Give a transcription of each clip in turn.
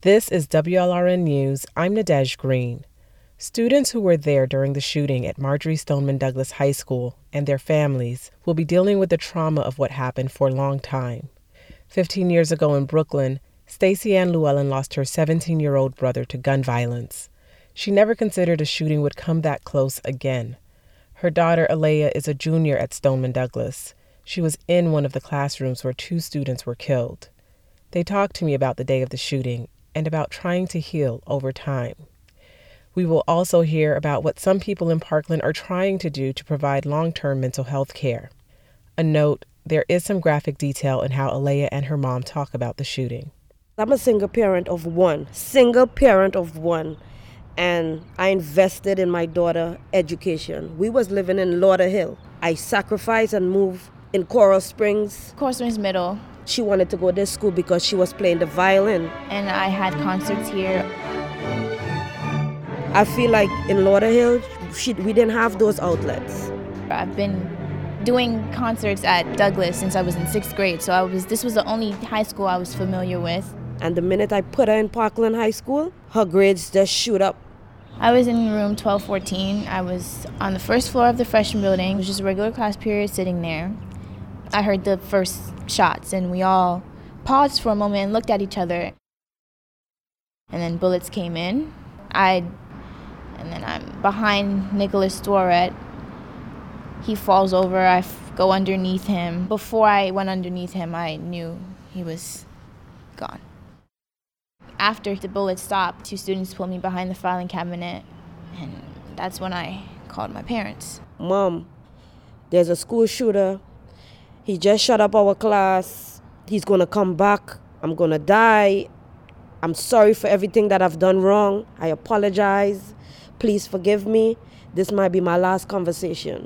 This is WLRN News. I'm Nadej Green. Students who were there during the shooting at Marjory Stoneman Douglas High School and their families will be dealing with the trauma of what happened for a long time. 15 years ago in Brooklyn, Stacey Ann Llewellyn lost her 17-year-old brother to gun violence. She never considered a shooting would come that close again. Her daughter, Alea, is a junior at Stoneman Douglas. She was in one of the classrooms where 2 students were killed. They talked to me about the day of the shooting and about trying to heal over time. We will also hear about what some people in Parkland are trying to do to provide long-term mental health care. A note, there is some graphic detail in how Alea and her mom talk about the shooting. I'm a single parent of one, and I invested in my daughter's education. We was living in Lauderhill. I sacrificed and moved in Coral Springs. Coral Springs Middle. She wanted to go to this school because she was playing the violin. And I had concerts here. I feel like in Lauderhill, we didn't have those outlets. I've been doing concerts at Douglas since I was in 6th grade, so this was the only high school I was familiar with. And the minute I put her in Parkland High School, her grades just shoot up. I was in room 1214. I was on the first floor of the freshman building. It was just a regular class period sitting there. I heard the first shots, and we all paused for a moment and looked at each other. And then bullets came in. And then I'm behind Nicholas Storet. He falls over. I go underneath him. Before I went underneath him, I knew he was gone. After the bullet stopped, 2 students pulled me behind the filing cabinet, and that's when I called my parents. Mom, there's a school shooter. He just shut up our class. He's gonna come back. I'm gonna die. I'm sorry for everything that I've done wrong. I apologize. Please forgive me. This might be my last conversation.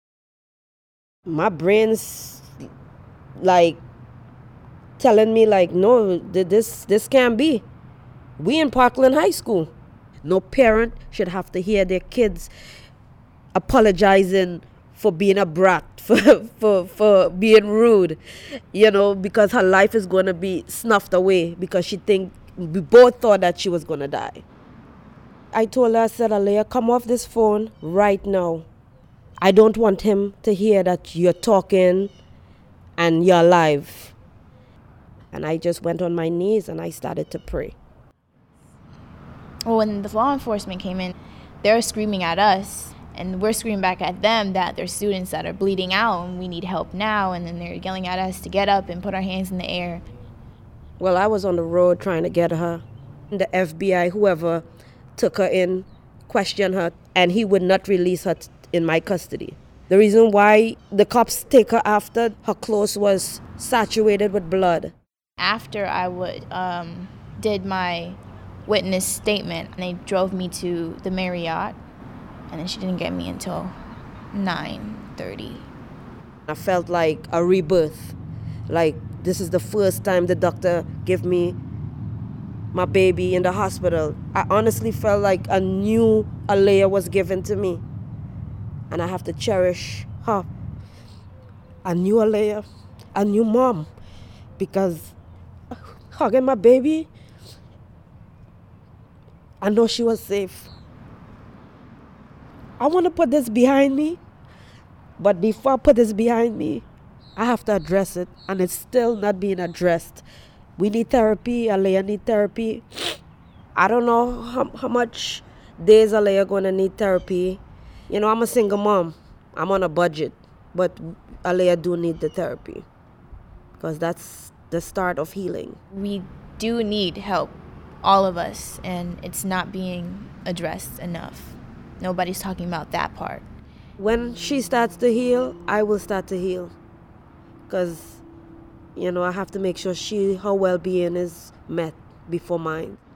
My brain's like telling me like, no, this can't be. We in Parkland High School. No parent should have to hear their kids apologizing for being a brat, for being rude, because her life is going to be snuffed away because we both thought that she was going to die. I told her, I said, Alea, come off this phone right now. I don't want him to hear that you're talking and you're alive. And I just went on my knees and I started to pray. Well, when the law enforcement came in, they were screaming at us, and we're screaming back at them that there's students that are bleeding out and we need help now, and then they're yelling at us to get up and put our hands in the air. Well, I was on the road trying to get her. The FBI, whoever took her in, questioned her, and he would not release her in my custody. The reason why the cops take her after, her clothes was saturated with blood. After I did my witness statement, and they drove me to the Marriott, and then she didn't get me until 9:30. I felt like a rebirth. Like this is the first time the doctor gave me my baby in the hospital. I honestly felt like a new Alea was given to me. And I have to cherish her. A new Alea, a new mom. Because hugging my baby, I know she was safe. I want to put this behind me, but before I put this behind me, I have to address it, and it's still not being addressed. We need therapy. Alea need therapy. I don't know how much days Alea gonna need therapy. I'm a single mom. I'm on a budget, but Alea do need the therapy because that's the start of healing. We do need help, all of us, and it's not being addressed enough. Nobody's talking about that part. When she starts to heal, I will start to heal. Because, I have to make sure her well-being is met before mine.